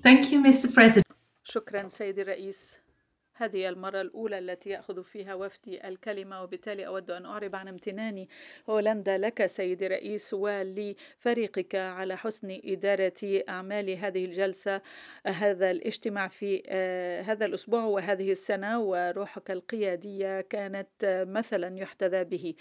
Thank you, Mr. President. شكرا سيدي الرئيس. هذه المرة الأولى التي يأخذ فيها وفدي الكلمة، وبالتالي أود أن أعرب عن امتناني هولندا لك سيدي الرئيس ولفريقك على حسن إدارة أعمال هذه الجلسة، هذا الاجتماع في هذا الأسبوع وهذه السنة، وروحك القيادية كانت مثلا يحتذى به.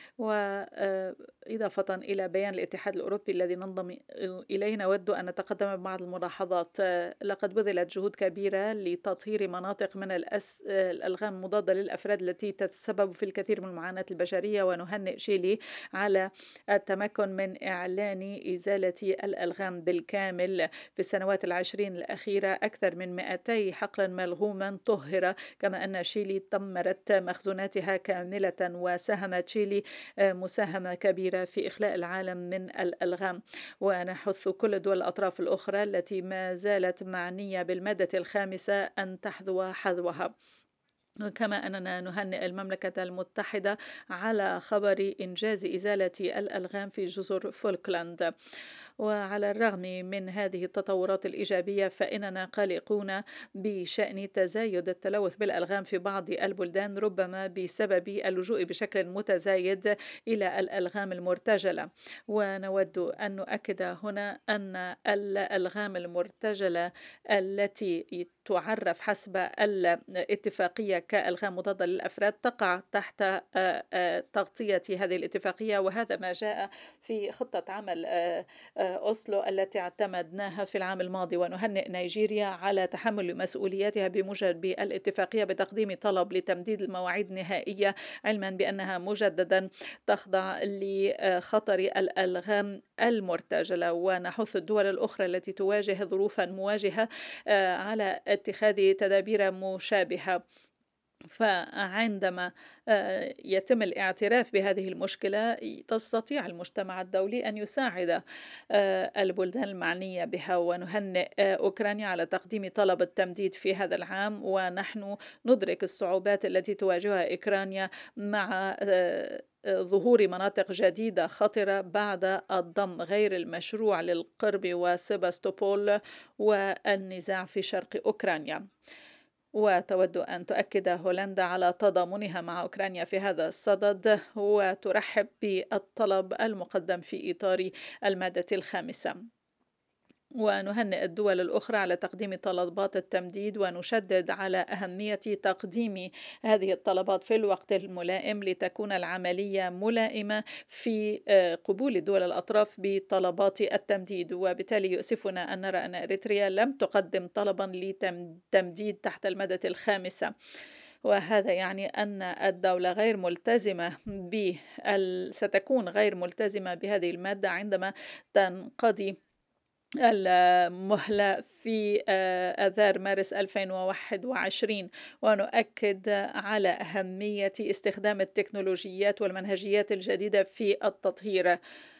وإضافة إلى بيان الاتحاد الأوروبي الذي ننضم إليه، نود أن نتقدم ببعض الملاحظات. لقد بذلت جهود كبيرة لتطهير مناطق من الألغام المضادة للأفراد التي تتسبب في الكثير من المعاناة البشرية، ونهنئ شيلي على التمكن من إعلان إزالة الألغام بالكامل في السنوات العشرين الأخيرة. أكثر من 200 حقلا ملغوما طهر، كما أن شيلي دمرت مخزوناتها كاملة، وساهمت شيلي مساهمة كبيرة في إخلاء العالم من الألغام. ونحث كل دول الأطراف الأخرى التي ما زالت معنية بالمادة الخامسة أن تحذو حذوها. كما أننا نهنئ المملكة المتحدة على خبر إنجاز إزالة الألغام في جزر فولكلاند. وعلى الرغم من هذه التطورات الإيجابية، فإننا قلقون بشأن تزايد التلوث بالألغام في بعض البلدان، ربما بسبب اللجوء بشكل متزايد إلى الألغام المرتجلة. ونود أن نؤكد هنا أن الألغام المرتجلة التي تعرف حسب الاتفاقية كألغام مضادة للأفراد تقع تحت تغطية هذه الاتفاقية، وهذا ما جاء في خطة عمل أوسلو التي اعتمدناها في العام الماضي. ونهنئ نيجيريا على تحمل مسؤولياتها بموجب الاتفاقية بتقديم طلب لتمديد المواعيد النهائية، علما بأنها مجددا تخضع لخطر الألغام المرتجلة. ونحث الدول الأخرى التي تواجه ظروفا مواجهة على اتخاذ تدابير مشابهة. فعندما يتم الاعتراف بهذه المشكلة، تستطيع المجتمع الدولي أن يساعد البلدان المعنية بها. ونهنئ أوكرانيا على تقديم طلب التمديد في هذا العام، ونحن ندرك الصعوبات التي تواجهها أوكرانيا مع ظهور مناطق جديدة خطرة بعد الضم غير المشروع للقرب وسيباستوبول والنزاع في شرق أوكرانيا. وتود أن تؤكد هولندا على تضامنها مع أوكرانيا في هذا الصدد، وترحب بالطلب المقدم في إطار المادة الخامسة. ونهنئ الدول الأخرى على تقديم طلبات التمديد، ونشدد على أهمية تقديم هذه الطلبات في الوقت الملائم لتكون العملية ملائمة في قبول دول الأطراف بطلبات التمديد. وبالتالي يؤسفنا أن نرى أن إريتريا لم تقدم طلبا لتمديد تحت المادة الخامسة، وهذا يعني أن الدولة غير ملتزمة ستكون غير ملتزمة بهذه المادة عندما تنقضي المهلة في آذار مارس 2021. ونؤكد على أهمية استخدام التكنولوجيات والمنهجيات الجديدة في التطهير.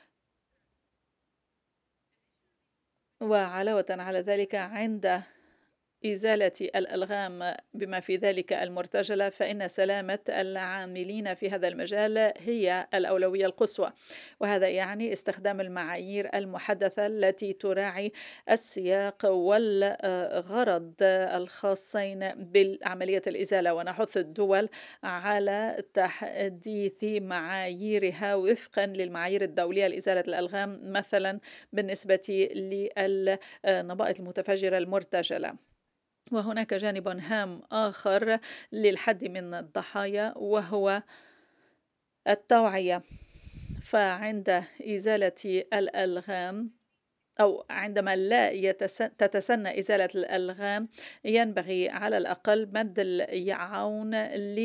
وعلاوة على ذلك، عند إزالة الألغام بما في ذلك المرتجلة، فإن سلامة العاملين في هذا المجال هي الأولوية القصوى. وهذا يعني استخدام المعايير المحدثة التي تراعي السياق والغرض الخاصين بعملية الإزالة. ونحث الدول على تحديث معاييرها وفقا للمعايير الدولية لإزالة الألغام، مثلا بالنسبة للنبائط المتفجرة المرتجلة. وهناك جانب هام آخر للحد من الضحايا، وهو التوعية. فعند إزالة الألغام، أو عندما لا تتسنى إزالة الألغام، ينبغي على الأقل مد اليعاون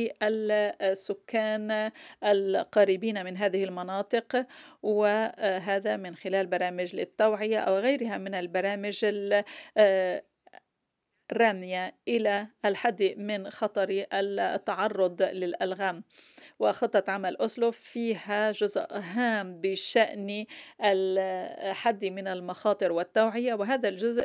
للسكان القريبين من هذه المناطق، وهذا من خلال برامج للتوعية أو غيرها من البرامج رامية إلى الحد من خطر التعرض للألغام. وخطة عمل أوسلو فيها جزء هام بشأن الحد من المخاطر والتوعية، وهذا الجزء